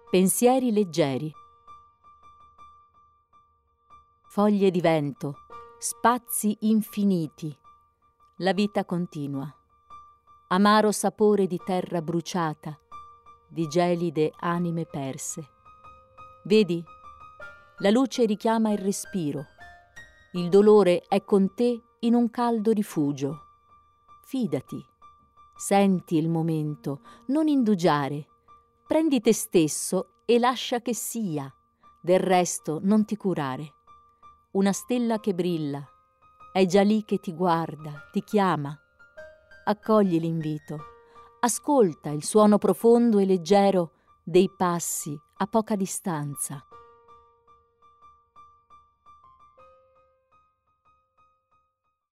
Pensieri leggeri. Foglie di vento, spazi infiniti, la vita continua. Amaro sapore di terra bruciata, di gelide anime perse. Vedi, la luce richiama il respiro. Il dolore è con te in un caldo rifugio. Fidati, senti il momento, non indugiare. Prendi te stesso e lascia che sia, del resto non ti curare. Una stella che brilla, è già lì che ti guarda, ti chiama. Accogli l'invito, ascolta il suono profondo e leggero dei passi a poca distanza.